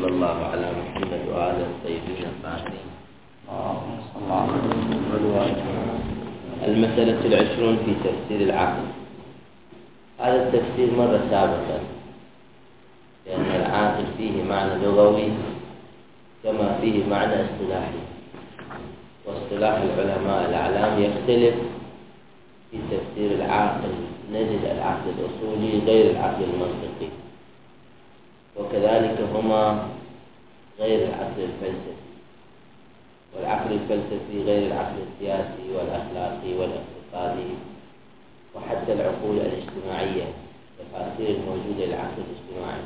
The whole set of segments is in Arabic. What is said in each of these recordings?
الله على محمد وآله الطيبين الطاهرين. المسألة 20 في تفسير العقل. هذا التفسير مر سابقا، لأن العاقل فيه معنى لغوي كما فيه معنى اصطلاحي، واصطلاح العلماء الأعلام يختلف في تفسير العاقل. نجد العقل الأصولي غير العقل المنطقي، وكذلك هما غير العقل الفلسفي، والعقل الفلسفي غير العقل السياسي والأخلاقي والاقتصادي، وحتى العقول الاجتماعية تفاسير الموجودة للعقل الاجتماعي.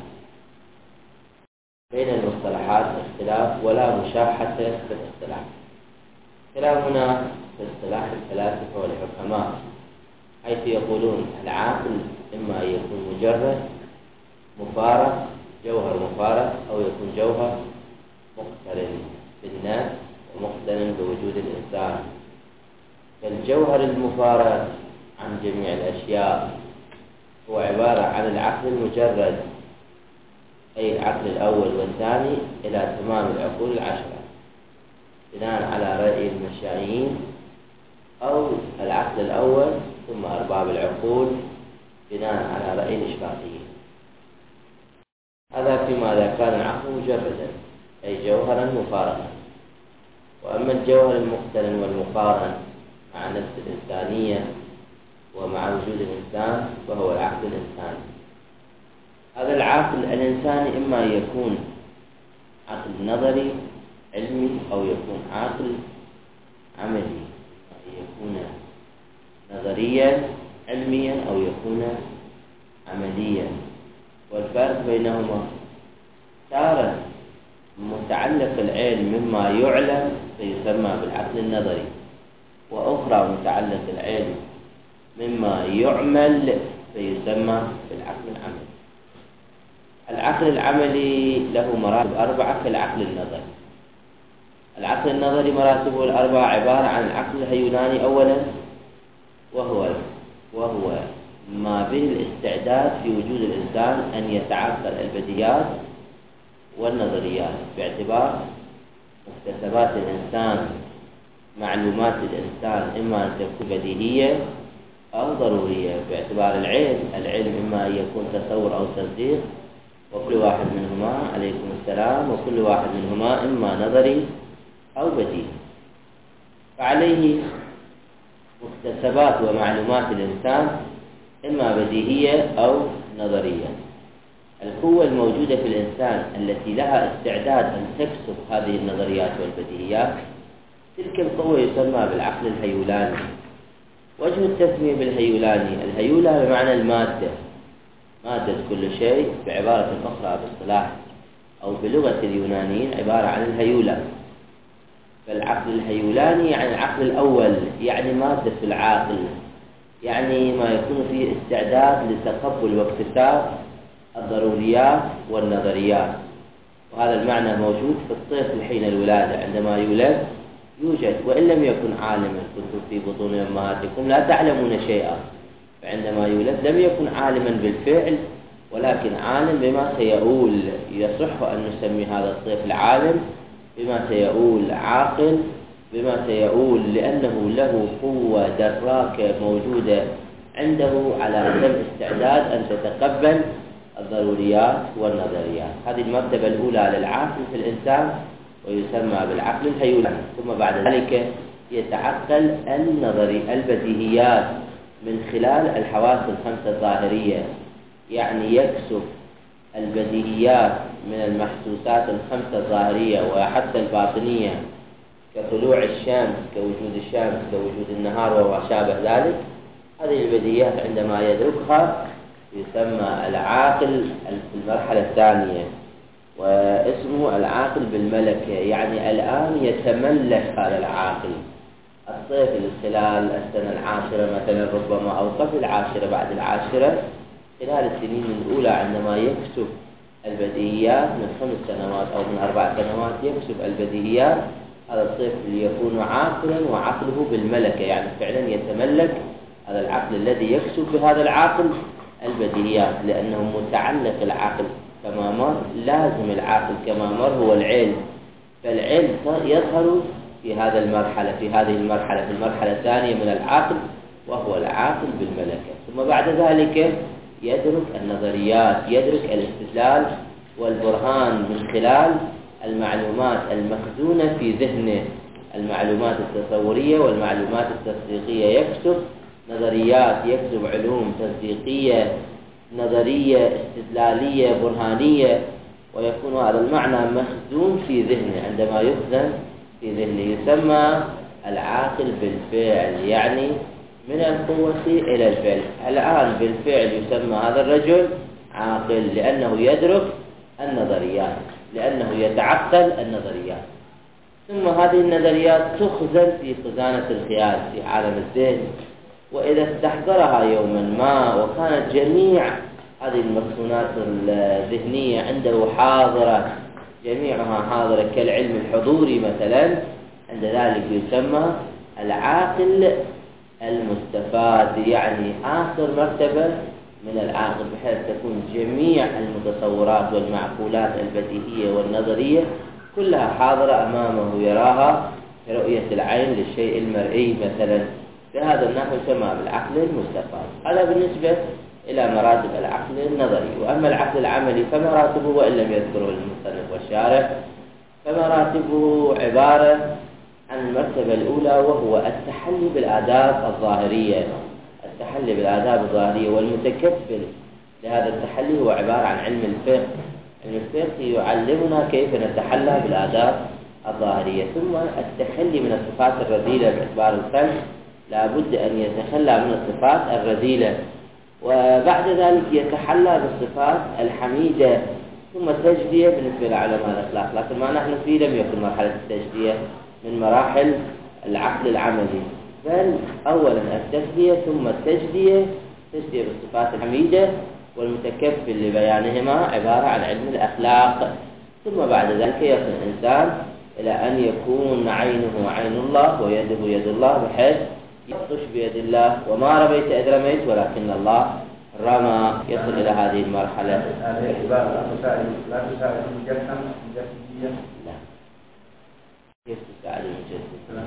بين المصطلحات اختلاف ولا مشاحة في الاصطلاح. كلامنا في اصطلاح الفلاسفة والحكماء، حيث يقولون العاقل إما أن يكون مجرد مفارق، جوهر مفارق، أو يكون جوهر مقترن بالنفس ومقترن بوجود الإنسان. فالجوهر المفارق عن جميع الأشياء هو عبارة عن العقل المجرد، أي العقل الأول والثاني إلى تمام العقول العشرة بناء على رأي المشايين، أو العقل الأول ثم أرباب العقول بناء على رأي الإشراقيين. هذا فيما إذا كان العقل مجردا، أي جوهرا مفارقا. وأما الجوهر المقترن والمقارن مع نفس الإنسانية ومع وجود الإنسان فهو العقل الإنساني. هذا العقل الإنساني إما يكون عقل نظري علمي، أو يكون عقل عملي، يكون نظريا علميا أو يكون عمليا. والفرق بينهما تارة متعلق العلم مما يعلم فيسمى بالعقل النظري، وأخرى متعلق العلم مما يعمل فيسمى بالعقل العملي. العقل العملي له مراتب 4 كالعقل النظري. العقل النظري مراتبه 4 عبارة عن العقل الهيولاني أولا، وهو ما به الاستعداد في وجود الإنسان أن يتعقل البديهيات والنظريات باعتبار مكتسبات الإنسان. معلومات الإنسان إما أن تكون بديهية أو ضرورية باعتبار العلم إما أن يكون تصور أو تصديق، وكل واحد منهما عليكم السلام، وكل واحد منهما إما نظري أو بديهي. فعليه مكتسبات ومعلومات الإنسان إما بديهية أو نظرية. القوة الموجودة في الإنسان التي لها استعداد أن تكسب هذه النظريات والبديهيات، تلك القوة يسمى بالعقل الهيولاني. وجه التسمية بالهيولاني، الهيولة بمعنى المادة، مادة كل شيء، بعبارة أخرى باصطلاح أو بلغة اليونانيين عبارة عن الهيولة. فالعقل الهيولاني يعني العقل الأول، يعني مادة العاقل، يعني ما يكون فيه استعداد لتقبل واكتساب الضروريات والنظريات. وهذا المعنى موجود في الطفل حين الولادة، عندما يوجد وإن لم يكن عالما. كنتم في بطون أمهاتكم لا تعلمون شيئا، فعندما يولد لم يكن عالما بالفعل، ولكن عالم بما سيؤول. يصح أن نسمي هذا الطفل عالم بما سيؤول، عاقل بما سيؤول، لأنه له قوة دراكة موجودة عنده على أتم استعداد أن تتقبل الضروريات والنظريات. هذه المرتبة الأولى للعقل في الإنسان، ويسمى بالعقل الهيولاني. ثم بعد ذلك يتعقل البديهيات من خلال الحواس الخمسة الظاهرية، يعني يكسب البديهيات من المحسوسات الخمسة الظاهرية وحتى الباطنية، كطلوع الشمس، كوجود الشمس، كوجود النهار وما شابه ذلك. هذه البديهيات عندما يدركها يسمى العاقل في المرحلة الثانية، واسمه العاقل بالملكة، يعني الآن يتملك هذا العاقل. الطفل خلال السنة العاشرة مثلا ربما، أو قبل العاشرة بعد العاشرة، خلال السنين الأولى عندما يكسب البديهيات من 5 سنوات أو من 4 سنوات يكسب البديهيات، هذا الطفل يكون عاقلا وعقله بالملكة، يعني فعلا يتملك هذا العقل الذي يكسب بهذا العقل البديهيات، لأنه متعلق العقل كما مر، لازم العاقل كما مر هو العلم، فالعلم يظهر في هذه المرحلة، في المرحلة الثانية من العقل، وهو العاقل بالملكة. ثم بعد ذلك يدرك النظريات، يدرك الاستدلال والبرهان من خلال المعلومات المخزونة في ذهنه، المعلومات التصورية والمعلومات التصديقية. يكتب نظريات، يكتب علوم تصديقية، نظرية، استدلالية، برهانية، ويكون هذا المعنى مخزون في ذهنه. عندما يخزن في ذهنه يسمى العاقل بالفعل، يعني من القوة إلى الفعل. الآن بالفعل يسمى هذا الرجل عاقل، لأنه يدرك النظريات، لأنه يتعقل النظريات. ثم هذه النظريات تخزن في خزانة الخيال في عالم الذهن، وإذا استحضرها يوما ما وكانت جميع هذه المخزونات الذهنية عنده حاضرة، جميعها حاضرة كالعلم الحضوري مثلا، عند ذلك يسمى العاقل المستفاد، يعني آخر مرتبة من العاقل، بحيث تكون جميع المتصورات والمعقولات البديهية والنظرية كلها حاضرة أمامه، يراها كرؤية العين للشيء المرئي مثلا. بهذا النحو يسمى بالعقل المستفاد. هذا بالنسبة إلى مراتب العقل النظري. وأما العقل العملي فمراتبه، وإن لم يذكره المصنف والشارح، فمراتبه عبارة عن المرتبة الأولى، وهو التحلي بالآداب الظاهرية. التحلي بالآداب الظاهرية، والمتكفل لهذا التحلي هو عبارة عن علم الفقه. علم الفقه يعلمنا كيف نتحلى بالآداب الظاهرية. ثم التخلي من الصفات الرذيلة، باعتبار الخلق لا بد أن يتخلى من الصفات الرذيلة، وبعد ذلك يتحلى بالصفات الحميدة. ثم التجدية بالنسبة لعلماء الأخلاق، لكن ما نحن فيه لم يكن مرحلة التجدية من مراحل العقل العملي، بل أولا التجدية ثم التجدية بالصفات الحميدة، والمتكفل لبيانهما عبارة عن علم الأخلاق. ثم بعد ذلك يصل الإنسان إلى أن يكون عينه عين الله ويده يد الله، بحيث يبطش بيد الله، وما رميت إذ رميت ولكن الله رمى. يصل إلى هذه المرحلة. هذه عبارة لا تساعد المجسم الجسدية. لا، كيف تساعد المجسم؟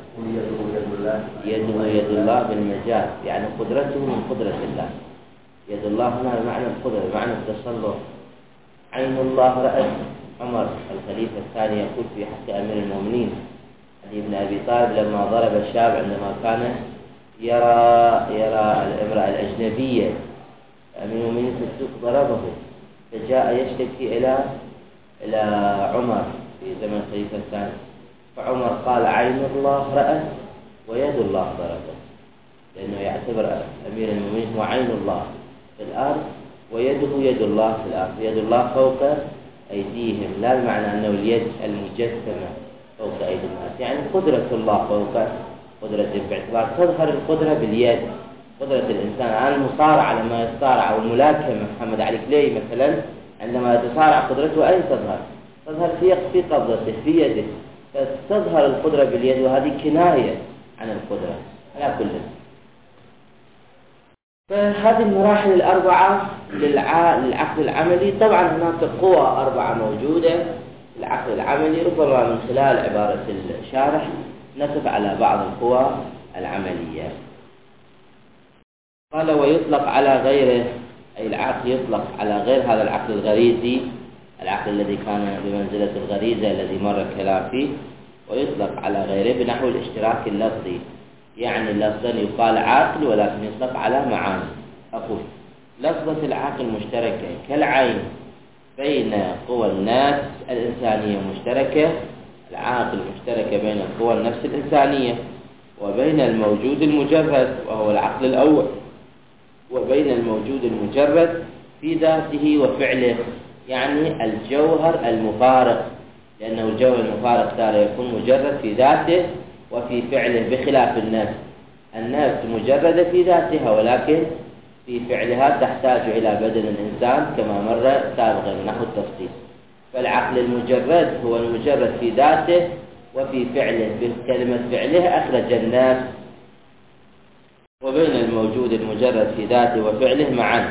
يده يد الله بالمجاز، يعني قدرته من قدرة الله. يد الله هنا بمعنى القدرة، بمعنى التسلط. عين الله رأت عمر الخليفة الثاني يقول في حق أمير المؤمنين علي بن أبي طالب لما ضرب الشاب عندما كان يرى الامرأة الأجنبية، أمير المؤمنين في السوق ضربه، فجاء يشتكي إلى عمر في زمن الخليفة الثاني، فعمر قال عين الله رأت ويد الله ضربت، لأنه يعتبر أمير المؤمنين هو عين الله في الأرض ويده يد الله في الأرض. يد الله فوق أيديهم، لا بمعنى أنه اليد المجسمة فوق أيدي الناس، يعني قدرة الله فوق قدرته، باعتبار تظهر القدرة باليد. قدرة الإنسان على المصارعة لما يصارع، أو الملاكمة محمد علي كلاي مثلا عندما يتصارع قدرته أين تظهر؟ تظهر في قبضته في يده، فتظهر القدرة باليد، وهذه كناية عن القدرة على كل. فهذه المراحل الأربعة للعقل العملي. طبعا هناك قوى أربعة موجودة في العقل العملي، ربما من خلال عبارة الشارح نصف على بعض القوى العملية. قال ويطلق على غيره، أي العقل يطلق على غير هذا العقل الغريزي، العقل الذي كان بمنزلة الغريزة الذي مر الكلام فيه، ويطلق على غيره بنحو الاشتراك اللفظي، يعني لفظا يقال عاقل ولكن يطلق على معاني. أقول لفظة العقل مشتركة كالعين بين قوى النفس الإنسانية مشتركة، العاقل مشتركة بين قوى النفس الإنسانية وبين الموجود المجرد وهو العقل الأول، وبين الموجود المجرد في ذاته وفعله، يعني الجوهر المفارق، لأنه الجوهر المفارق تارة يكون مجرد في ذاته وفي فعله، بخلاف النفس. النفس مجردة في ذاتها ولكن في فعلها تحتاج إلى بدن الإنسان كما مر سابقا نحو التفصيل. فالعقل المجرد هو المجرد في ذاته وفي فعله، بكلمة فعله أخرج النفس، وبين الموجود المجرد في ذاته وفعله معا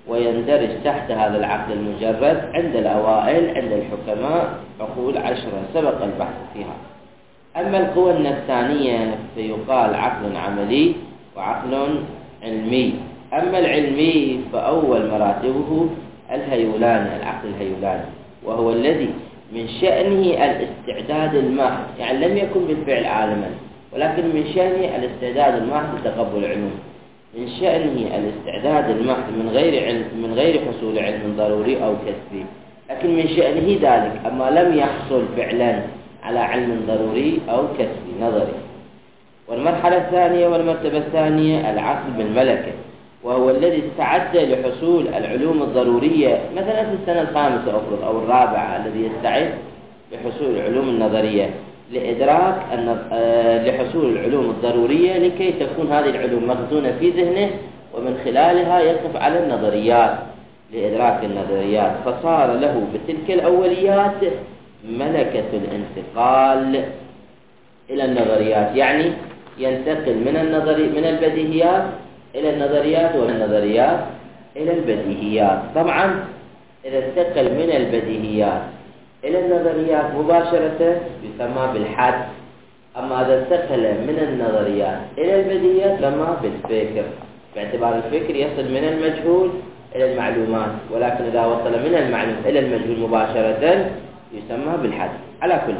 ويندرج تحت هذا العقل المجرد عند الأوائل عند الحكماء عقول 10 سبق البحث فيها. أما القوى النفسانية فيقال عقل عملي وعقل علمي. أما العلمي فأول مراتبه الهيولاني، العقل الهيولاني، وهو الذي من شأنه الاستعداد المحض، يعني لم يكن بالفعل عالما ولكن من شأنه الاستعداد المحض لتقبل العلوم، من شأنه الاستعداد المحض من غير حصول علم ضروري أو كسبي، لكن من شأنه ذلك، أما لم يحصل فعلا على علم ضروري أو كسبي نظري. والمرحلة الثانية والمرتبة الثانية العقل بالملكة، وهو الذي استعد لحصول العلوم الضرورية، مثلا في السنة الخامسة أفرض أو الرابعة، الذي يستعد لحصول العلوم النظرية لإدراك لحصول العلوم الضرورية لكي تكون هذه العلوم مخزونة في ذهنه، ومن خلالها يقف على النظريات لإدراك النظريات، فصار له بتلك الأوليات ملكة الانتقال إلى النظريات، يعني ينتقل من البديهيات إلى النظريات ومن النظريات إلى البديهيات. طبعا إذا انتقل من البديهيات إلى النظريات مباشرة يسمى بالحد، أما إذا انتقل من النظريات إلى البديهيات يسمى بالفكر، باعتبار الفكر يصل من المجهول إلى المعلومات، ولكن إذا وصل من المعلوم إلى المجهول مباشرة يسمى بالحد. على كل،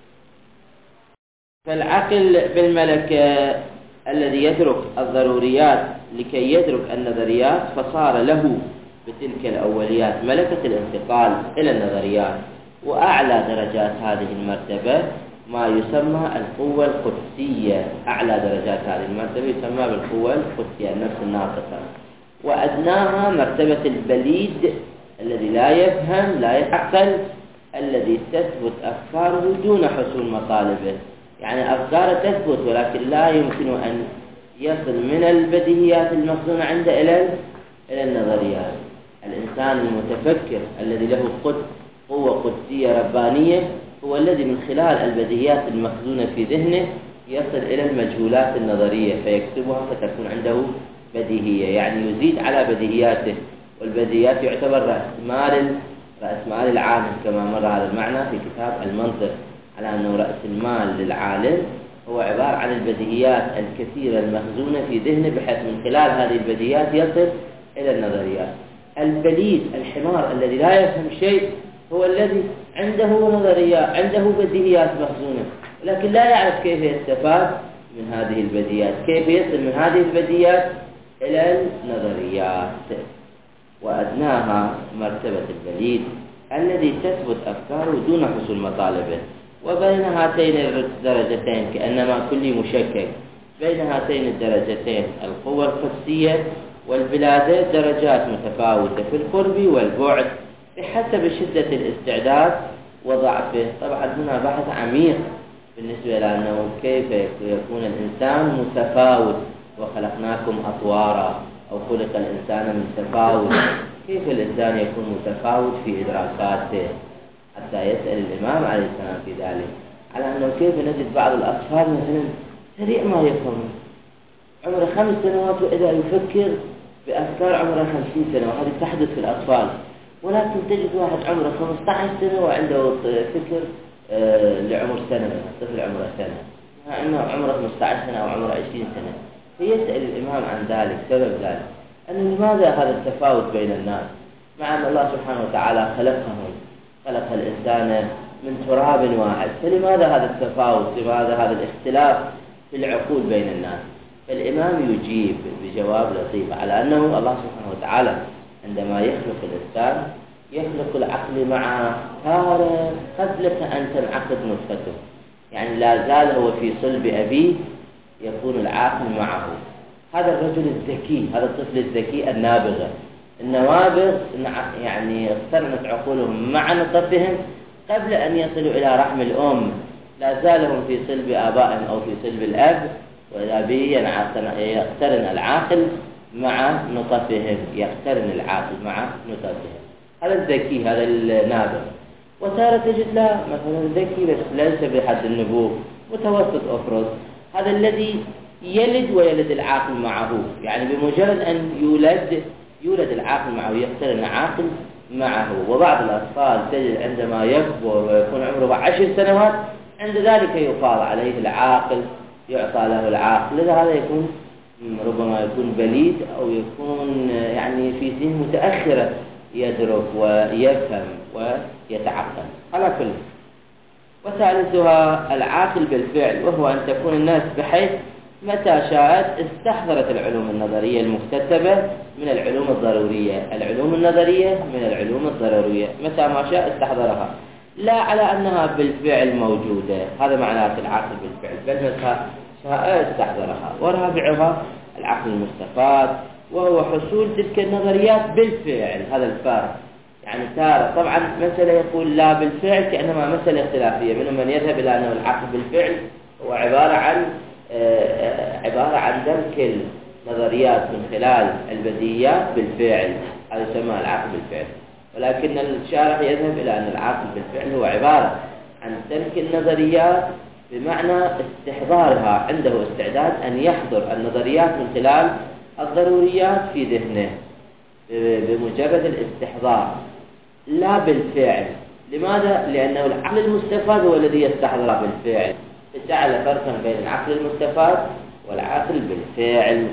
فالعقل بالملكة الذي يدرك الضروريات لكي يدرك النظريات، فصار له بتلك الأوليات ملكة الانتقال إلى النظريات. وأعلى درجات هذه المرتبة ما يسمى القوة القدسية، أعلى درجات هذه المرتبة يسمى بالقوة القدسية، النفس الناطقة. وأدناها مرتبة البليد الذي لا يفهم لا يعقل، الذي تثبت أفكاره دون حصول مطالبه، يعني أفكاره تثبت ولكن لا يمكن أن يصل من البديهيات المخزونة عنده إلى النظريات. الإنسان المتفكر الذي له قوة قدسية ربانية هو الذي من خلال البديهيات المخزونة في ذهنه يصل إلى المجهولات النظرية فيكتبها فتكون عنده بديهية، يعني يزيد على بديهياته. والبديهيات يعتبر رأس مال العالم، كما مر هذا المعنى في كتاب المنطق، على أنه رأس المال للعالم هو عبارة عن البديهيات الكثيرة المخزونة في ذهنه، بحيث من خلال هذه البديهيات يصل إلى النظريات. البليد الحمار الذي لا يفهم شيء هو الذي عنده نظريات، عنده بديهيات مخزونة، لكن لا يعرف كيف يستفاد من هذه البديهيات، كيف يصل من هذه البديهيات إلى النظريات. وأدناها مرتبة البليد الذي تثبت أفكاره دون حصول مطالبه. وبين هاتين الدرجتين كأنما كل مشكك بين هاتين الدرجتين القوة القدسية والبلادة درجات متفاوتة في القرب والبعد بحسب شدة الاستعداد وضعفه. طبعا هنا بحث عميق بالنسبة لأنه كيف يكون الإنسان متفاوت، وخلقناكم أطوارا، أو خلق الإنسان متفاوت، كيف الإنسان يكون متفاوت في إدراكاته، حتى يسأل الإمام عليه السلام في ذلك على أنه كيف نجد بعض الأطفال مثلا سريع ما يفهمون، عمره 5 سنوات وإذا يفكر بأفكار عمره 50 سنة، وهذه تحدث في الأطفال. ولكن تجد واحد عمره 15 سنة وعنده فكر لعمر سنة، طفل عمره سنة، مع أنه عمره 15 سنة أو عمره 20 سنة. فيسأل الإمام عن ذلك، سبب ذلك أن لماذا هذا التفاوت بين الناس، مع أن الله سبحانه وتعالى خلقهم، خلق الإنسان من تراب واحد، فلماذا هذا التفاوت، لماذا هذا الاختلاف في العقول بين الناس؟ فالإمام يجيب بجواب لطيف على أنه الله سبحانه وتعالى عندما يخلق الإنسان يخلق العقل معه تارة قبل أن تنعقد نطفته، يعني لا زال هو في صلب أبيه يكون العقل معه. هذا الرجل الذكي، هذا الطفل الذكي النابغة، النوابغ يعني اقترنت عقولهم مع نطفهم قبل أن يصلوا إلى رحم الأم، لا زالهم في صلب آبائهم أو في صلب الأب، وإذا به يقترن العاقل مع نطفهم، يقترن العاقل مع نطفهم. هذا الذكي، هذا النابغ. وتارة تجد لا مثلا ذكي بس ليس بحد النبوغ، متوسط أفرز، هذا الذي يلد ويلد العاقل معه، يعني بمجرد أن يولد يولد العاقل معه ويقترن عاقل معه. وبعض الأطفال تجد عندما يكبر ويكون عمره 10 سنوات عند ذلك يفاض عليه العاقل، يعطى له العاقل. لذا هذا يكون ربما يكون بليد أو يكون يعني في سن متأخرة يدرك ويفهم ويتعقل على كل. وثالثها العاقل بالفعل، وهو أن تكون الناس بحيث متى شاءت استحضرت العلوم النظرية المكتسبة من العلوم الضرورية، العلوم النظرية من العلوم الضرورية، متى ما شاء استحضرها، لا على أنها بالفعل موجودة، هذا معناه العقل بالفعل، بل متى شاء استحضرها. ورابعها العقل المستفاد، وهو حصول تلك النظريات بالفعل. هذا الفارق، يعني تارة طبعا مسألة يقول لا بالفعل كأنما مسألة اختلافية، منهم من يذهب إلى أنه العقل بالفعل هو عبارة عن درك النظريات من خلال البديهيات بالفعل، هذا يسمى العقل بالفعل. ولكن الشارح يذهب إلى أن العقل بالفعل هو عبارة عن ترك النظريات بمعنى استحضارها، عنده استعداد أن يحضر النظريات من خلال الضروريات في ذهنه بمجرد الاستحضار لا بالفعل. لماذا؟ لأنه العقل المستفاد هو الذي يستحضر بالفعل، جعل فرقا بين العقل المستفاد والعقل بالفعل.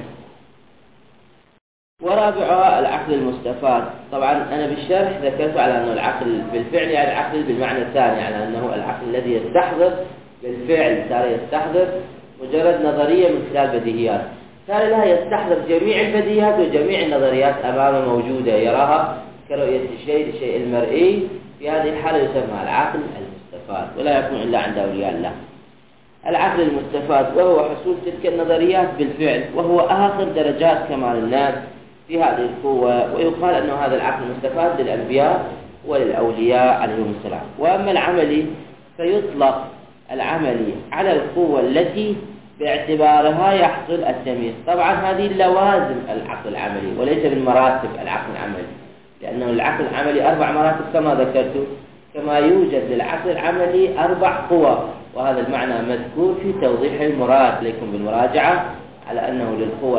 ورابعها العقل المستفاد، طبعا أنا بالشرح ذكرت على أنه العقل بالفعل يعني العقل بالمعنى الثاني، على أنه العقل الذي يستحضر بالفعل، صار يستحضر مجرد نظرية من خلال بديهيات، صار لا يستحضر جميع البديهيات وجميع النظريات أمامه موجودة، يراها كرؤية الشيء المرئي. في هذه الحالة يسمى العقل المستفاد، ولا يكون إلا عند أولياء الله. العقل المستفاد وهو حصول تلك النظريات بالفعل، وهو آخر درجات كمال الناس في هذه القوة، ويقال أنه هذا العقل المستفاد للأنبياء وللأولياء عليهم السلام. وأما العملي فيطلق العملي على القوة التي باعتبارها يحصل التمييز. طبعا هذه لوازم العقل العملي وليس من مراتب العقل العملي، لأنه العقل العملي 4 مراتب كما ذكرت، كما يوجد للعقل العملي 4 قوى، وهذا المعنى مذكور في توضيح المراد لكم بالمراجعة، على أنه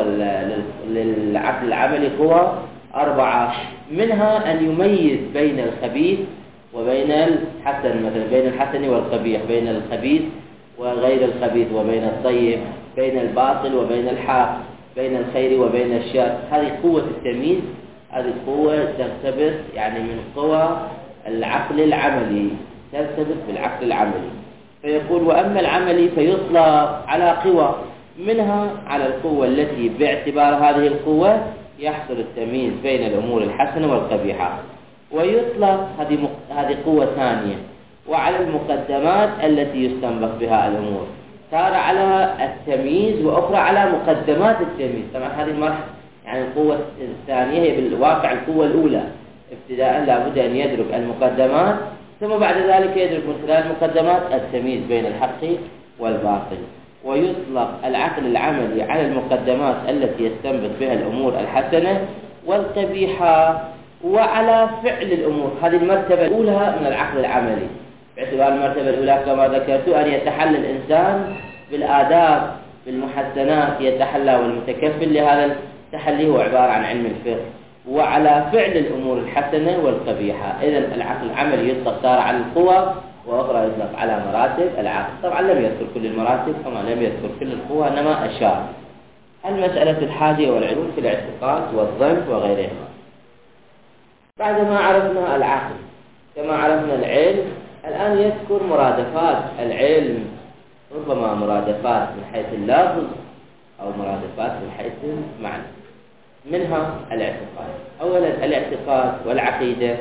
للعقل العملي قوى 4، منها أن يميز بين الخبيث وبين الحسن، مثلا بين الحسن والقبيح، بين الخبيث وغير الخبيث، وبين الطيب، بين الباطل وبين الحق، بين الخير وبين الشر. هذه قوة التمييز، هذه قوة ترتبط يعني من قوى العقل العملي، ترتبط بالعقل العملي. فيقول وأما العملي فيطلق على قوى، منها على القوة التي باعتبار هذه القوة يحصل التمييز بين الأمور الحسنة والقبيحة، ويطلق هذه قوة ثانية وعلى المقدمات التي يستنبط بها الأمور، تارة على التمييز وأخرى على مقدمات التمييز. طبعا هذه المرحلة يعني القوة الثانية هي بالواقع القوة الأولى، ابتداء لابد أن يدرك المقدمات، ثم بعد ذلك يدرك من خلال المقدمات التمييز بين الحق والباطل. ويطلق العقل العملي على المقدمات التي يستنبط بها الأمور الحسنة والقبيحة، وعلى فعل الأمور. هذه المرتبة الأولى من العقل العملي، باعتبار المرتبة الأولى كما ذكرت أن يتحلى الإنسان بالآداب بالمحسنات، يتحلى والمتكفل لهذا التحلي هو عبارة عن علم الفقه، وعلى فعل الأمور الحسنة والقبيحة. إذن العقل العملي يطلق تارة على القوى، وأخرى يطلق على مراتب العقل. طبعا لم يذكر كل المراتب كما لم يذكر كل القوى، إنما أشار. المسألة 11 في الاعتقاد والظن وغيرهما. بعدما عرفنا العقل كما عرفنا العلم، الآن يذكر مرادفات العلم، ربما مرادفات من حيث اللفظ أو مرادفات من حيث المعنى. منها الاعتقاد. أولا الاعتقاد والعقيدة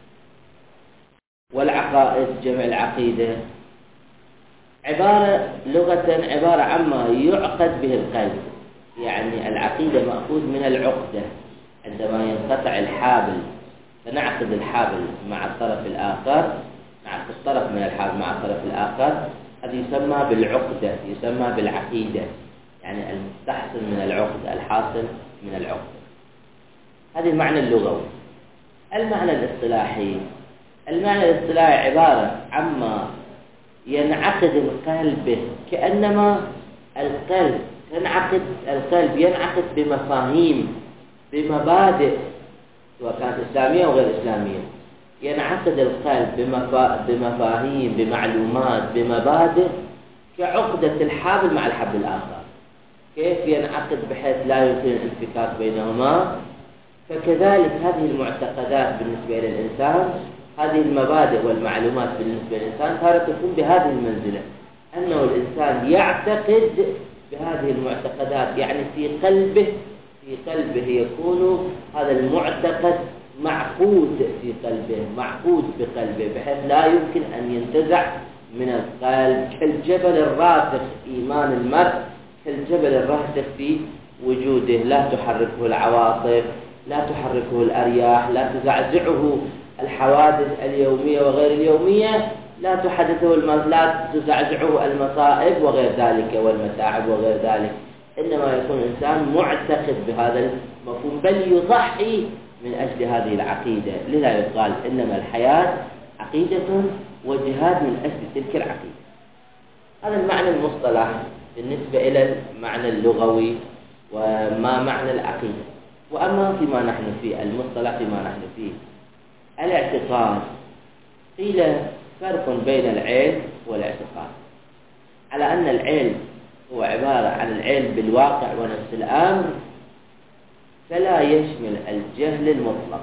والعقائد، جمع العقيدة، لغة عبارة عما يعقد به القلب، يعني العقيدة مأخوذ من العقدة، عندما ينقطع الحابل فنعقد الحابل مع الطرف الآخر، نعقد الطرف من الحابل مع الطرف الآخر، هذا يسمى بالعقدة، يسمى بالعقيدة، يعني المستحصل من العقد، الحاصل من العقد. هذا المعنى اللغوي. المعنى الاصطلاحي، المعنى الاصطلاحي عبارة عما ينعقد القلب به، كأنما القلب ينعقد بمفاهيم، بمبادئ سواء كانت إسلامية أو غير إسلامية، ينعقد القلب بمفاهيم، بمعلومات، بمبادئ كعقدة الحبل مع الحبل الآخر. كيف ينعقد بحيث لا يمكن الانفكاك بينهما؟ فكذلك هذه المعتقدات بالنسبة للإنسان، هذه المبادئ والمعلومات بالنسبة للإنسان تارة تكون بهذه المنزلة، أنه الإنسان يعتقد بهذه المعتقدات، يعني في قلبه يكون هذا المعتقد معقود في قلبه، معقود بقلبه، بحيث لا يمكن أن ينتزع من القلب، كالجبل الراسخ. إيمان المرء كالجبل الراسخ في وجوده، لا تحركه العواصف، لا تحركه الأرياح، لا تزعزعه الحوادث اليومية وغير اليومية، لا تزعزعه المصائب وغير ذلك والمتاعب وغير ذلك. إنما يكون الإنسان معتقد بهذا المفهوم، بل يضحي من أجل هذه العقيدة. لذا يقال إنما الحياة عقيدة وجهاد من أجل تلك العقيدة. هذا المعنى المصطلح بالنسبة إلى المعنى اللغوي وما معنى العقيدة. وأما فيما نحن فيه، المصطلح فيما نحن فيه، الاعتقاد، قيل فرق بين العلم والاعتقاد، على أن العلم هو عبارة عن العلم بالواقع ونفس الأمر، فلا يشمل الجهل المطلق،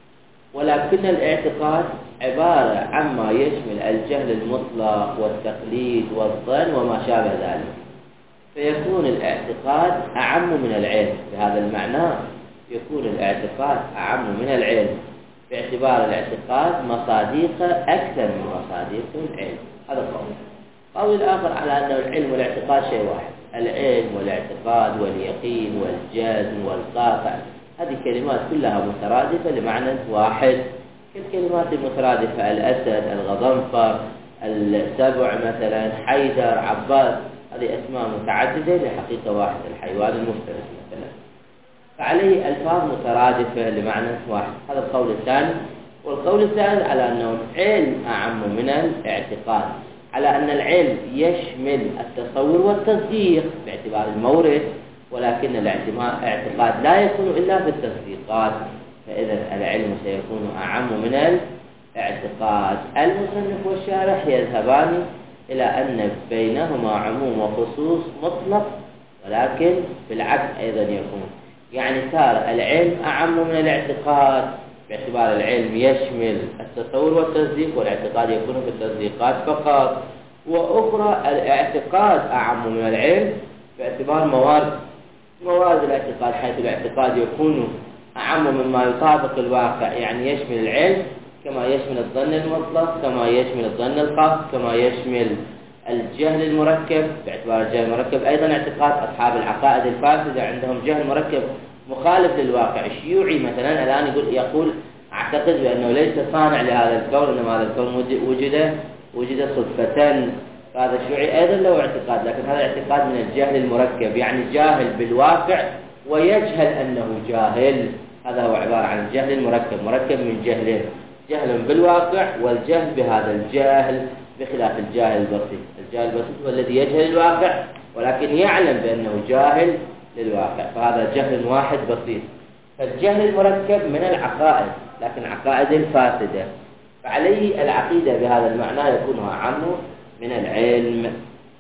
ولكن الاعتقاد عبارة عما يشمل الجهل المطلق والتقليد والظن وما شابه ذلك، فيكون الاعتقاد أعم من العلم. بهذا المعنى يكون الاعتقاد أعم من العلم، باعتبار الاعتقاد مصادق أكثر من مصادق العلم. هذا قول. قول الآخر على أن العلم والاعتقاد شيء واحد. العلم والاعتقاد واليقين والجزم والقاطع، هذه كلمات كلها مترادفة لمعنى واحد، كالكلمات المترادفة: الأسد، الغضنفر، السبع مثلا، حيدر، عباس، هذه أسماء متعددة لحقيقة واحدة، الحيوان المفترس مثلا. فعليه ألفاظ مترادفة لمعنى واحد. هذا القول الثاني. والقول الثالث على أنه العلم أعم من الاعتقاد، على أن العلم يشمل التصور والتصديق باعتبار المورد، ولكن الاعتقاد لا يكون إلا في التصديقات، فإذا العلم سيكون أعم من الاعتقاد. المصنف والشارح يذهبان إلى أن بينهما عموم وخصوص مطلق، ولكن بالعكس أيضا يكون، يعني صار العلم أعم من الاعتقاد باعتبار العلم يشمل التصور والتصديق، والاعتقاد يكون في التصديقات فقط. وأخرى الاعتقاد أعم من العلم باعتبار موارد الاعتقاد، حيث الاعتقاد يكون أعم مما يطابق الواقع، يعني يشمل العلم كما يشمل الظن المطلق، كما يشمل الظن الخاص، كما يشمل الجهل المركب، باعتبار الجهل المركب أيضا اعتقاد. أصحاب العقائد الفاسدة عندهم جهل مركب مخالف للواقع. الشيوعي مثلا الآن يقول أعتقد بأنه ليس صانع لهذا الكون، إنما هذا الكون وجد صدفة. فهذا الشيوعي أيضا له اعتقاد، لكن هذا اعتقاد من الجهل المركب، يعني جاهل بالواقع ويجهل أنه جاهل. هذا هو عبارة عن الجهل المركب، مركب من جهلين: جهل بالواقع والجهل بهذا الجهل، بخلاف الجاهل البسيط. الجاهل البسيط هو الذي يجهل الواقع ولكن يعلم بأنه جاهل للواقع، فهذا جهل واحد بسيط. فالجهل المركب من العقائد، لكن عقائد فاسدة، فعليه العقيدة بهذا المعنى يكون أعم من العلم.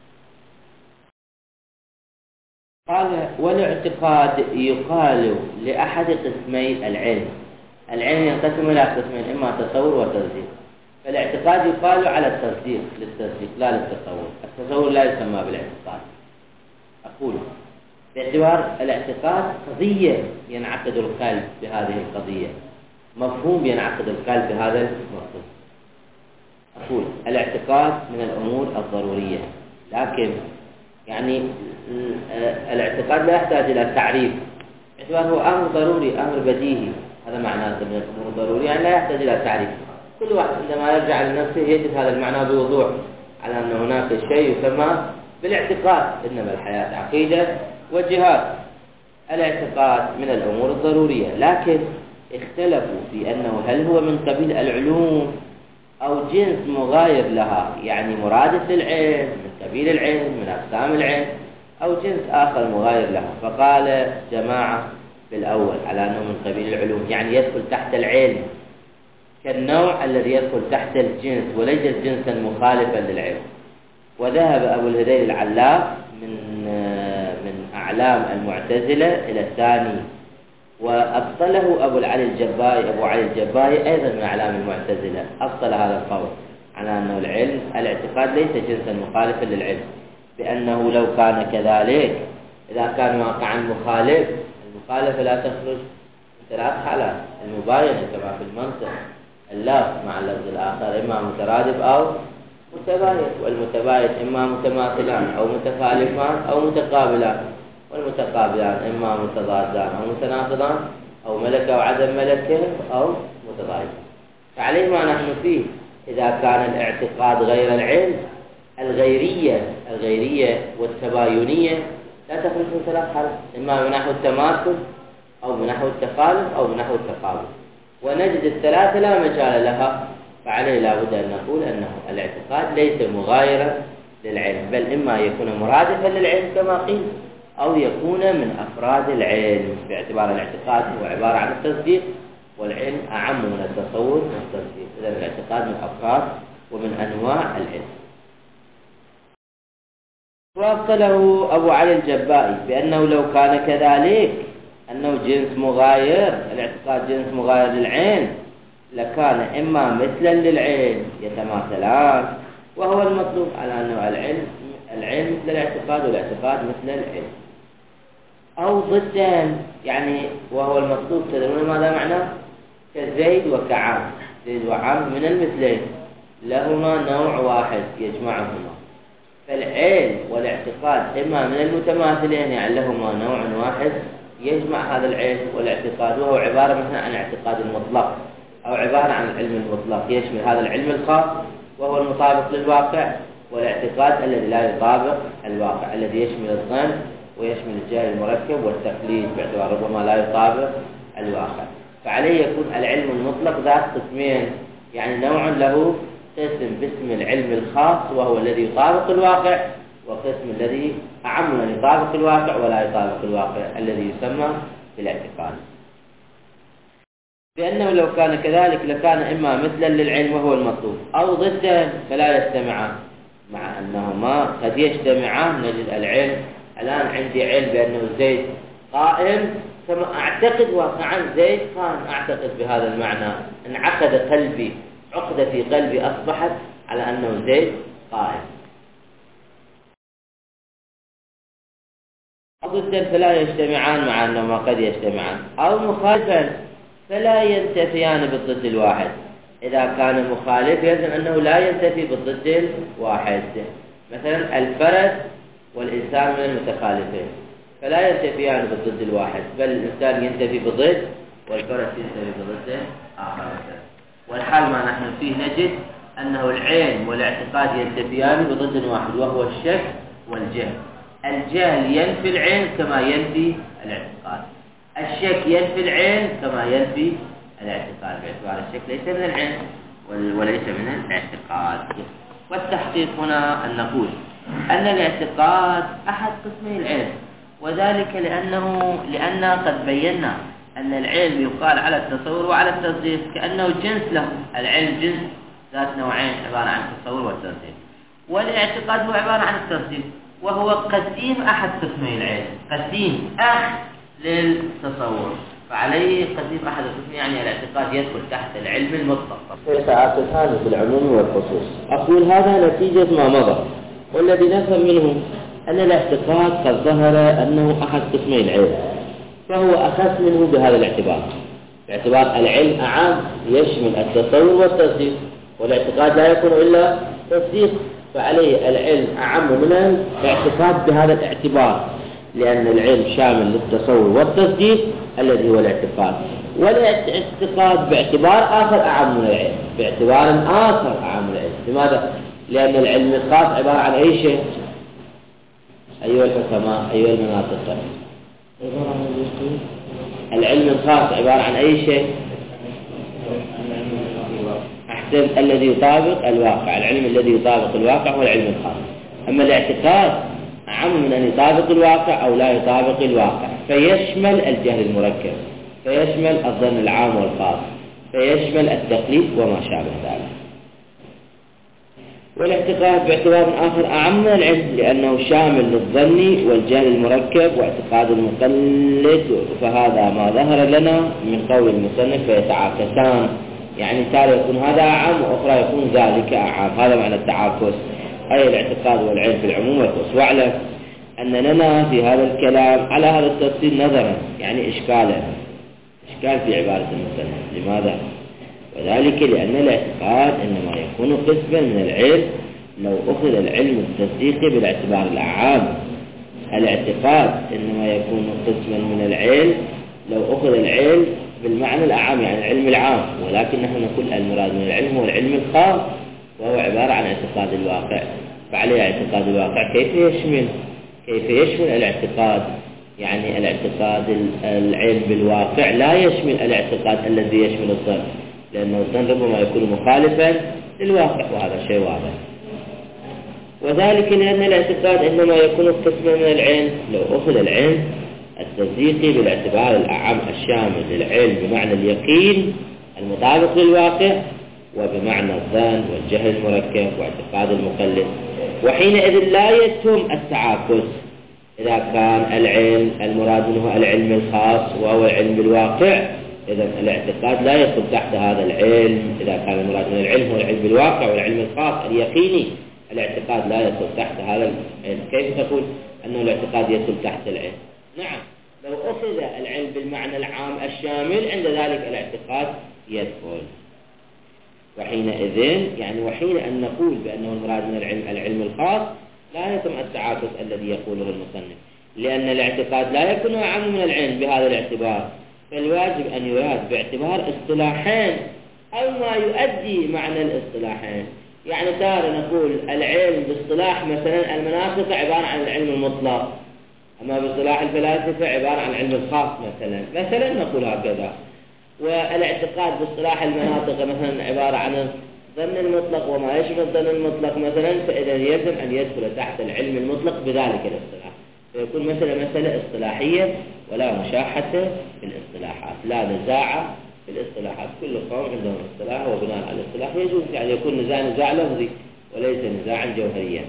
قال: والاعتقاد يقال لأحد قسمي العلم. العلم ينقسم إلى قسمين: إما تصور وتصديق. فالاعتقاد يقال على التصديق، للتصديق لا للتصور. التصور لا يسمى بالاعتقاد. أقول باعتبار الاعتقاد قضية ينعقد القلب بهذه القضية، مفهوم ينعقد القلب بهذا المفهوم. أقول الاعتقاد من الأمور الضرورية، لكن يعني الاعتقاد لا يحتاج إلى تعريف، باعتبار هو أمر ضروري، أمر بديهي. هذا معناه من الأمور الضرورية، يعني لا يحتاج إلى تعريف. كل واحد عندما يرجع لنفسه يجد هذا المعنى بوضوح، على أن هناك شيء يسمى بالاعتقاد. إنما الحياة عقيدة وجهاد. الاعتقاد من الأمور الضرورية، لكن اختلفوا في أنه هل هو من قبيل العلوم أو جنس مغاير لها، يعني مرادف للعلم، من قبيل العلم، من أقسام العلم، أو جنس آخر مغاير لها. فقال جماعة بالأول على أنه من قبيل العلوم، يعني يدخل تحت العلم كالنوع الذي يدخل تحت الجنس وليس جنسا مخالفا للعلم. وذهب أبو الهذيل العلاق من أعلام المعتزلة إلى الثاني، وأبطله أبو علي الجبائي أيضا من أعلام المعتزلة، أبطل هذا القول على أنه الاعتقاد ليس جنسا مخالفا للعلم، بأنه لو كان كذلك إذا كان واقعا مخالف، المخالفة لا تخرج من ثلاث حالات: المباينة كما في المنطق، اللفظ مع اللفظ الآخر إما مترادف أو متباين، والمتباين إما متماثلان أو متخالفان أو متقابلان، والمتقابلان إما متضادان أو متناقضان أو ملكة وعدم ملكة أو متضايقان. فعليه ما نحن فيه إذا كان الاعتقاد غير العلم، الغيرية والتباينية لا تخرج من ثلاث حالات: إما من نحو التماثل أو من نحو التخالف أو من نحو التقابل، ونجد الثلاثة لا مجال لها. فعليه لا بد أن نقول أنه الاعتقاد ليس مغايرا للعلم، بل إما يكون مرادفا للعلم كما قيل، أو يكون من أفراد العلم، باعتبار الاعتقاد هو عبارة عن التصديق، والعلم أعم من التصور والتصديق. إذا الاعتقاد من أفراد ومن أنواع العلم. وأبطله أبو علي الجبائي بأنه لو كان كذلك، أنه جنس مغاير، الاعتقاد جنس مغاير للعلم، لكان إما مثلا للعلم يتماثلان، وهو المطلوب على أنه العلم مثل الاعتقاد والاعتقاد مثل العلم، أو ضدا، يعني وهو المطلوب. تدرون ماذا معناه؟ كزيد وكعام، زيد وعام من المثلين لهما نوع واحد يجمعهما، فالعلم والاعتقاد إما من المتماثلين، يعني لهما نوع واحد يجمع هذا العلم والاعتقاد، وهو عبارة مثلا عن اعتقاد المطلق، أو عبارة عن العلم المطلق يشمل هذا العلم الخاص وهو المطابق للواقع، والاعتقاد الذي لا يطابق الواقع، الذي يشمل الظن ويشمل الجهل المركب والتقليد، باعتبار ربما لا يطابق الواقع. فعليه يكون العلم المطلق ذات قسمين، يعني نوع له قسم باسم العلم الخاص وهو الذي يطابق الواقع، وقسم الذي أعم من يطابق الواقع ولا يطابق الواقع الذي يسمى بالاعتقاد. بأنه لو كان كذلك لكان إما مثلا للعلم وهو المطلوب، أو ضدا فلا يجتمعان، مع أنهما قد يجتمعان. نجد العلم الآن عندي علم بأنه زيد قائم، كما أعتقد واقعا زيد قائم، أعتقد بهذا المعنى، انعقد قلبي، عقدة في قلبي أصبحت على أنه زيد قائم. أو ضدا فلا يجتمعان، مع أنهما قد يجتمعان، أو مخالفا فلا ينتفيان بالضد الواحد. إذا كان مخالف يلزم أنه لا ينتفي بالضد الواحد، مثلا الفرد والإنسان من المتخالفين فلا ينتفيان بالضد الواحد، بل الإنسان ينتفي بضد والفرد ينتفي بضد آخر. والحال ما نحن فيه نجد أنه العلم والاعتقاد ينتفيان بضد واحد، وهو الشك والجهل. الجهل ينفي العلم كما ينفي الاعتقاد، الشك ينفي العلم كما ينفي الاعتقاد، باعتبار الشك ليس من العلم وليس من الاعتقاد. والتحقيق هنا أن نقول أن الاعتقاد أحد قسمي العلم، وذلك لأن قد بينا أن العلم يقال على التصور وعلى التصديق كأنه جنس له. العلم جنس ذات نوعين، عبارة عن التصور والتصديق، والاعتقاد هو عبارة عن التصديق، وهو قسيم أحد قسمي العلم، قسيم للتصور. فعليه قسيم أحد القسمين، يعني الاعتقاد يدخل تحت العلم المطلق. يتعاقد هذا بالعموم والخصوص. أقول هذا نتيجة ما مضى، والذي نفهم منه أن الاعتقاد قد ظهر أنه أحد قسمي العلم، فهو أخص منه بهذا الاعتبار، باعتبار العلم أعام يشمل التصور والتصديق، والاعتقاد لا يكون إلا تصديق، فعليه العلم أعم من الاعتقاد بهذا الاعتبار، لأن العلم شامل للتصور والتصديق الذي هو الاعتقاد، والاعتقاد باعتبار آخر أعم من العلم، باعتبار آخر أعم من العلم. لماذا؟ لأن العلم الخاص عبارة عن أي شيء؟ أيها الحكماء، أيها المناطق، العلم الخاص عبارة عن أي شيء؟ أحسن، الذي يطابق الواقع، العلم الذي يطابق الواقع هو العلم الخاص. أما الاعتقاد أعم من أن يطابق الواقع أو لا يطابق الواقع، فيشمل الجهل المركب، فيشمل الظن العام والخاص، فيشمل التقليد وما شابه ذلك. والاعتقاد باعتبار آخر أعم من العلم، لأنه شامل للظن والجهل المركب واعتقاد المقلد، فهذا ما ظهر لنا من قول المصنف فيتعاكسان، يعني تارة يكون هذا أعم وأخرى يكون ذلك أعم، هذا معنى التعاكس، أي الاعتقاد والعلم في العموم والخصوص. واعلم أن لنا في هذا الكلام على هذا التفصيل نظرا، يعني إشكال في عبارة المصنف. لماذا؟ وذلك لأن الاعتقاد إنما يكون قسما من العلم لو أخذ العلم التصديقي بالاعتبار الأعام. الاعتقاد إنما يكون قسما من العلم لو أخذ العلم بالمعنى الأعام، يعني العلم العام، ولكن نحن نقول المراد من العلم هو العلم الخاص، وهو عبارة عن اعتقاد الواقع. فعليه اعتقاد الواقع كيف يشمل الاعتقاد؟ يعني الاعتقاد العلم بالواقع لا يشمل الاعتقاد الذي يشمل الظن، لأن الظن ربما يكون مخالفا للواقع، وهذا شيء واضح. وذلك لأن الاعتقاد إنما يكون قسما من العلم لو أخذ العلم التصديقي بالاعتبار الأعم الشامل للعلم بمعنى اليقين المطابق للواقع، وبمعنى الظن والجهل المركب واعتقاد المقلد. وحينئذ لا يتم التعاكس إذا كان العلم المراد منه العلم الخاص وهو العلم بالواقع، إذا الاعتقاد لا يدخل تحت هذا العلم. إذا كان المراد من العلم هو العلم بالواقع والعلم الخاص اليقيني، الاعتقاد لا يدخل تحت هذا العلم. كيف تقول أنه الاعتقاد يدخل تحت العلم؟ نعم، لو أخذ العلم بالمعنى العام الشامل عند ذلك الاعتقاد يدخل. وحين أن نقول بأنه المراد من العلم الخاص لا يتم التعاكس الذي يقوله المصنف، لأن الاعتقاد لا يكون أعم من العلم بهذا الاعتبار، فالواجب أن يراد باعتبار اصطلاحين أو ما يؤدي معنى الاصطلاحين. يعني تارة نقول العلم باصطلاح مثلا المناطق عبارة عن العلم المطلق، أما باصطلاح الفلاسفة عبارة عن العلم الخاص مثلا نقول هكذا. والاعتقاد باصطلاح المناطق مثلا عبارة عن الظن المطلق وما يشمل الظن المطلق مثلا، فإذا يلزم أن يدخل تحت العلم المطلق بذلك الاصطلاح، فيكون مسألة اصطلاحية ولا مشاحة في الاصطلاحات، لا نزاع في الاصطلاحات، كل قوم عندهم اصطلاح وبناء على الاصطلاح يجوز يعني يكون نزاع لفظي وليس نزاعا جوهريا.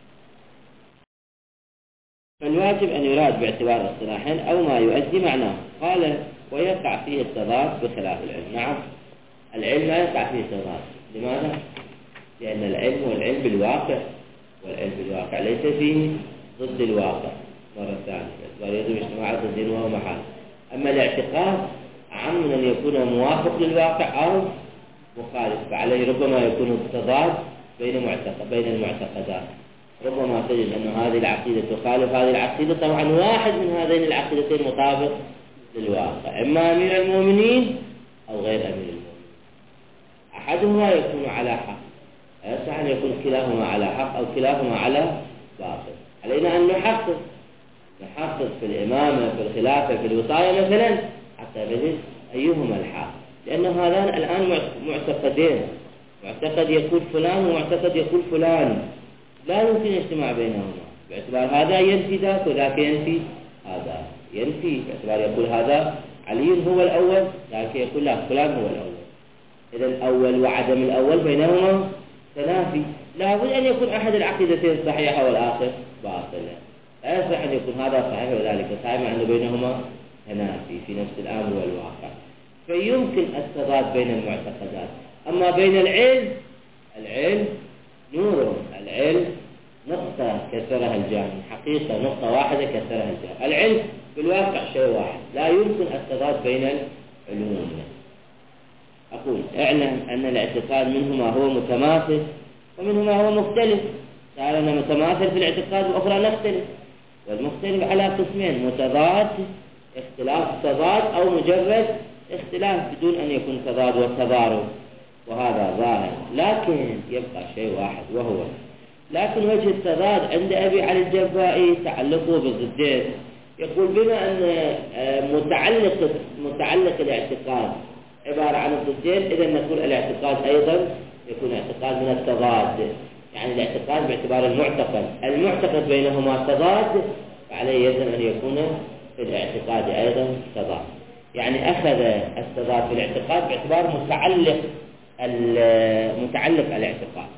فالواجب أن يراد باعتبار اصطلاحين أو ما يؤدي معناه. قال ويقع فيه التضاد بخلاف العلم. نعم، العلم لا يقع فيه التضاد. لماذا؟ لأن العلم هو العلم بالواقع، والعلم بالواقع ليس فيه ضد الواقع مرة ثانية، ويجب اجتماع ضدين وهو محال. أما الاعتقاد أعم من أن يكون موافق للواقع أو مخالف، فعليه ربما يكون التضاد بين المعتقدات. ربما تجد أن هذه العقيدة تخالف هذه العقيدة، طبعا واحد من هذين العقيدتين مطابق للواقع، إما أمير المؤمنين أو غير أمير المؤمنين، أحدهما يكون على حق، يصح أن يكون كلاهما على حق أو كلاهما على باطل. علينا أن نحقق في الإمامة في الخلافة في الوصاية مثلا حتى نجد أيهما الحق، لأن هذان الآن معتقدين، معتقد يقول فلان ومعتقد يقول فلان، لا يمكن اجتماع بينهما، باعتبار هذا ينفي ذاك وذاك ينفي هذا، ينفي باعتبار يقول هذا علي هو الأول ذاك يقول لا فلان هو الأول. إذا الأول وعدم الأول بينهما تنافي، لا بد أن يكون أحد العقيدتين صحيحة والآخر باطلة، لا يصح أن يكون هذا صحيح وذلك صحيح مع أن بينهما تنافي في نفس الأمر والواقع، فيمكن التضاد بين المعتقدات. أما بين العلم نور، العلم نقطة كسرها الجاني، حقيقة نقطة واحدة كسرها الجاني، العلم بالواقع شيء واحد، لا يمكن التضاد بين العلوم. أقول اعلم أن الاعتقاد منهما هو متماثل ومنهما هو مختلف، تعالى متماثل في الاعتقاد وأخرى نختلف، والمختلف على قسمين، متضاد اختلاف تضاد أو مجرد اختلاف بدون أن يكون تضاد وتضارب، وهذا ظاهر. لكن يبقى شيء واحد وهو لكن وجه التضاد عند أبي علي الجبائي تعلقه بالضدين. يقول بما أن متعلق الاعتقاد عبارة عن الضدين، إذا نقول الاعتقاد أيضا يكون اعتقاد من التضاد، يعني الاعتقاد باعتبار المعتقد بينهما تضاد، فعليه يلزم أن يكون في الاعتقاد أيضا تضاد، يعني أخذ التضاد في الاعتقاد باعتبار متعلق الاعتقاد.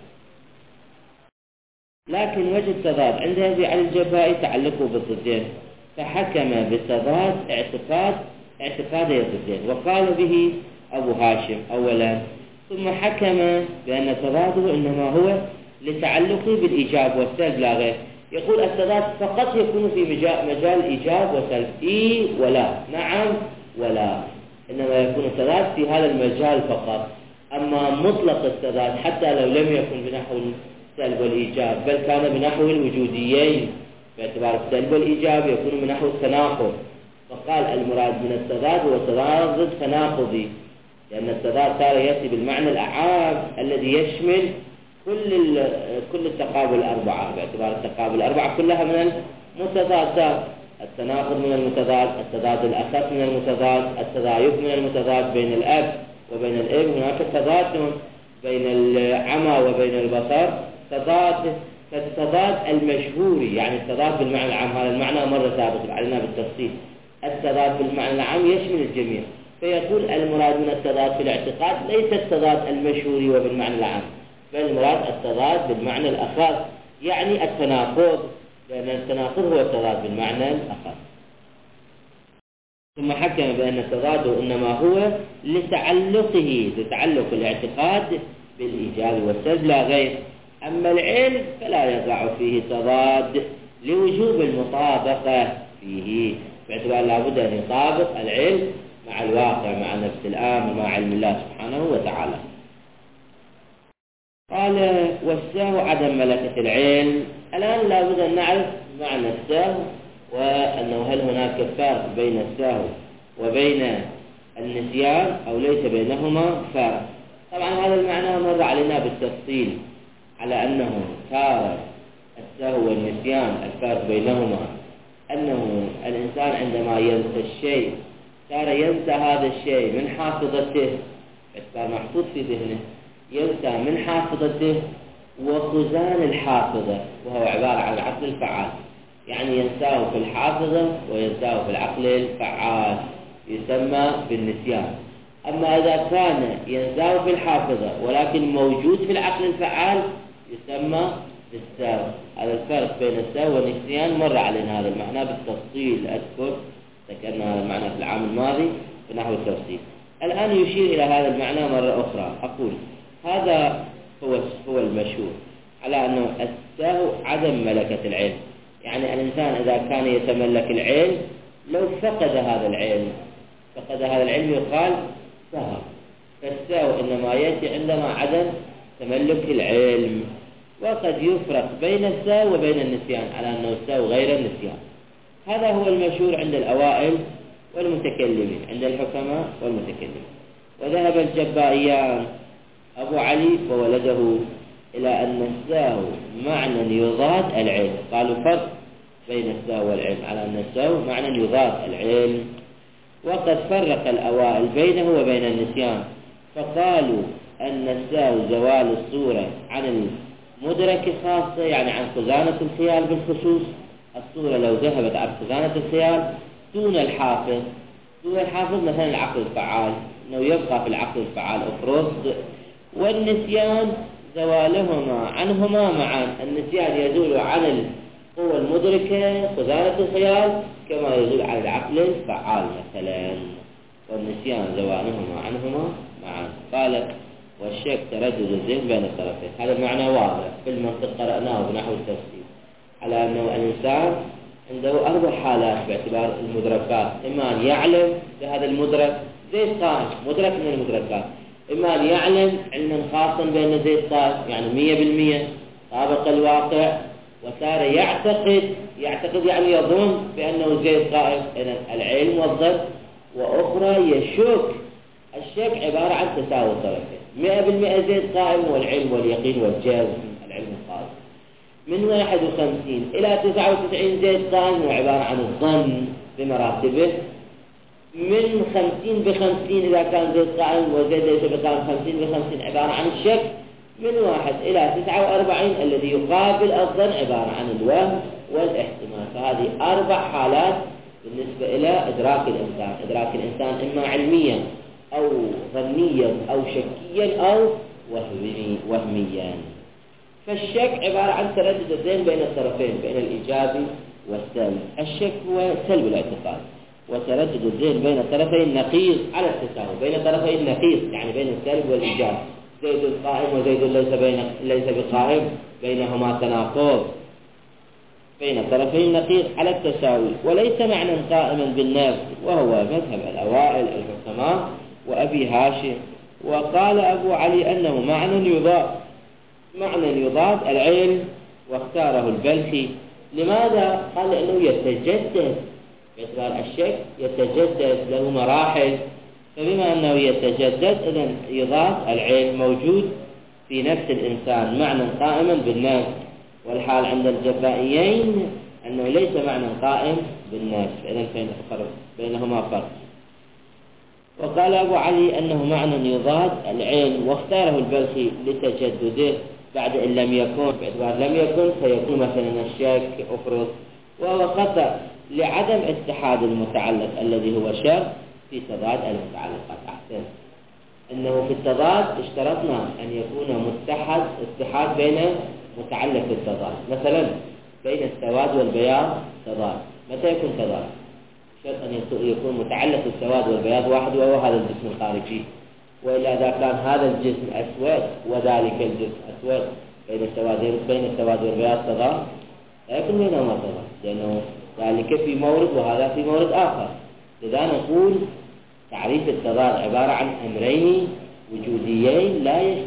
لكن وجه التضاد عند أبي علي الجبائي تعلقه بالضدين، فحكم بتضاد اعتقاد الضدين، وقال به أبو هاشم أولا، ثم حكم بأن تضاده إنما هو لتعلقه بالإيجاب والسلب لا غير. يقول التضاد فقط يكون في مجال إيجاب وسلب، إي ولا، نعم ولا، إنما يكون التضاد في هذا المجال فقط. أما مطلق التضاد حتى لو لم يكن بنحو السلب والإيجاب بل كان بنحو الوجوديين، باعتبار السلب والإيجاب يكون بنحو التناقض، فقال المراد من التضاد هو تضاد تناقضي، لأن التضاد صار يأتي بالمعنى الأعام الذي يشمل كل التقابل الأربعة، باعتبار التقابل الأربعة كلها من المتضادات، التناقض من المتضاد، التضاد الأخف من المتضاد، التضايف من المتضاد بين الأب وبين الابن، هناك تضاد بين العمى وبين البصر، التضاد المشهوري، يعني التضاد بالمعنى العام، هذا المعنى مرة سابقا علينا بالتفصيل، التضاد بالمعنى العام يشمل الجميع. فيقول المراد من التضاد في الاعتقاد ليس التضاد المشهوري وبالمعنى العام، بل المراد التضاد بالمعنى الأخص، يعني التناقض، لأن التناقض هو التضاد بالمعنى الأخص. ثم حكم بأن التضاد إنما هو لتعلق الاعتقاد بالإيجاب والسلب لا غير. أما العلم فلا يقع فيه تضاد لوجوب المطابقة فيه، باعتبار لابد أن يطابق العلم مع الواقع، مع نفس الأمر، مع علم الله سبحانه وتعالى. قال والسهو عدم ملكة العلم. الآن لابد أن نعرف معنى السهو، وأنه هل هناك فرق بين السهو وبين النسيان أو ليس بينهما فرق. طبعا هذا المعنى مر علينا بالتفصيل على أنه تارة السهو والنسيان الفرق بينهما أنه الإنسان عندما ينسى الشيء تارة ينسى هذا الشيء من حافظته، باعتبار محفوظ في ذهنه، ينسى من حافظته وخزان الحافظة، وهو عبارة عن العقل الفعال، يعني ينساه في الحافظة وينساه في العقل الفعال، يسمى بالنسيان. أما إذا كان ينساه في الحافظة ولكن موجود في العقل الفعال يسمى بالسهو. هذا الفرق بين السهو والنسيان مر علينا هذا المعنى بالتفصيل، أذكر ذكرنا هذا المعنى في العام الماضي بنحو التفصيل. الآن يشير إلى هذا المعنى مرة أخرى، أقول هذا هو المشهور على أنه السهو عدم ملكة العلم، يعني الإنسان إذا كان يتملك العلم لو فقد هذا العلم يقال سهو. فالسهو إنما يأتي عندما عدم تملك العلم. وقد يفرق بين السهو وبين النسيان على أنه السهو غير النسيان. هذا هو المشهور عند الأوائل والمتكلمين، عند الحكماء والمتكلمين. وذهب الجبائيان أبو علي وولده إلى أن السهو معنى يضاد العلم، قالوا فرق بين السهو والعلم على أن السهو معنى يضاد العلم. وقد فرق الأوائل بينه وبين النسيان، فقالوا أن السهو زوال الصورة عن المدرك خاصة، يعني عن خزانة الخيال بالخصوص. الصورة لو ذهبت عن خزانة الخيال دون الحافظ مثلا العقل الفعال، أنه يبقى في العقل الفعال أفرض. والنسيان زوالهما عنهما معا، النسيان يزول عن القوة المدركة خزانة الخيال كما يزول عن العقل الفعال مثلا، والنسيان زوالهما عنهما معا. قال والشك تردد الذهن بين الطرفين. هذا المعنى واضح في المنطق، قرأناه بنحو التفسير على أنه الإنسان عنده 4 حالات باعتبار المدركات، إما أن يعلم بهذا المدرك زي القائم مدرك من المدركات، إما أن يعلم علما خاصا بأن زي القائم يعني 100% طابق الواقع، وتارة يعتقد يعني يظن بأنه زي القائم، العلم والظن. وأخرى يشك، الشك عبارة عن تساوي الطرفين، 100% زي القائم والعلم واليقين والجازم العلم الخاص. من 51 إلى 99 زي القائم وعبارة عن الظن بمراتبه. من 50 ب50 إذا كان زي القائم وزيد ليس بقائم 50 ب50 عبارة عن الشك. من 1 إلى 49 الذي يقابل الظن عبارة عن الوهم والاحتمال. فهذه 4 حالات بالنسبة إلى إدراك الإنسان إما علميا أو ظنيا أو شكيا أو وهميا. فالشك عبارة عن تردد الذهن بين الطرفين، بين الإيجابي والسلب. الشك هو سلب الاعتقاد، وتردد الذهن بين طرفي النقيض على التساوي، بين طرفي النقيض يعني بين السلب والإيجاب. زيد قائم وزيد ليس بقائم، بينهما تناقض، بين طرفي النقيض على التساوي، وليس معنى قائما بالنفس، وهو مذهب الأوائل الحكماء وأبي هاشم. وقال أبو علي أنه معنى يضاد العلم، واختاره البلخي. لماذا؟ قال لأنه يتجدد، باعتبار الشك يتجدد له مراحل، فبما أنه يتجدد إذن يضاد العلم موجود في نفس الإنسان معنى قائما بالنفس، والحال عند الجفائيين أنه ليس معنى قائم بالنفس، إذن بينهما فرق. وقال أبو علي أنه معنى يضاد العلم، واختاره البلخي لتجدده بعد إن لم يكن، باعتبار لم يكن فيكون مثلا الشك أفرض، وهو خطأ لعدم اتحاد المتعلق الذي هو شرط في تضاد المتعلقات. أحسن، أنه في التضاد اشترطنا أن يكون اتحاد بين متعلق التضاد. مثلا بين السواد والبياض تضاد، متى يكون تضاد؟ شرط أن يكون متعلق السواد والبياض واحد، وهو هذا الجسم الخارجي، وإلا إذا كان هذا الجسم أسود وذلك الجسم أسود بين السواد والبياض تضاد، لا يكون بينهما تضاد، لأنه ذلك في مورد وهذا في مورد آخر. لذا نقول تعريف التضاد عبارة عن أمرين وجوديين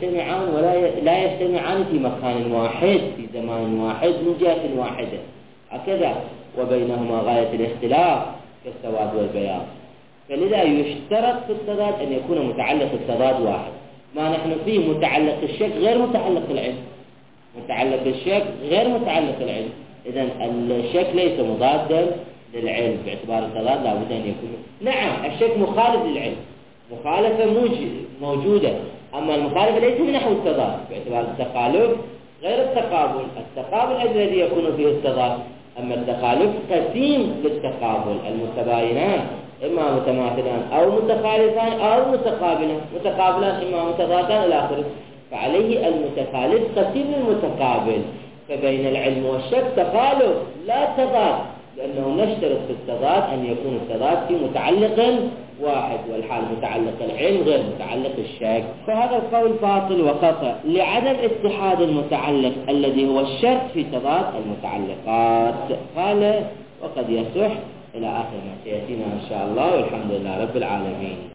لا يجتمعان في مكان واحد في زمان واحد من جهة واحدة، هكذا، وبينهما غاية الاختلاف كالسواد والبياض. فلذا يشترط في التضاد أن يكون متعلق التضاد واحد. ما نحن فيه متعلق الشك غير متعلق العلم، متعلق الشك غير متعلق العلم، إذن الشك ليس مضادا للعلم، باعتبار التضاد لا بد أن يكون. نعم الشك مخالف للعلم، مخالفة موجودة، أما المخالفة ليس من نحو التضاد، باعتبار التخالف غير التقابل الذي يكون فيه التضاد، أما التخالف قسيم للتقابل، المتباينان إما متماثلان أو متخالفان أو متقابلان إما متضادان إلى آخره، فعليه المتخالف قسيم للمتقابل. فبين العلم والشك تخالف لا تضاد، لأنه نشترط في التضاد أن يكون التضاد في متعلق واحد، والحال متعلق العلم غير متعلق الشك. فهذا القول باطل وخطأ لعدم اتحاد المتعلق الذي هو الشرط في تضاد المتعلقات. قال وقد يصح إلى آخر ما سيأتينا إن شاء الله، والحمد لله رب العالمين.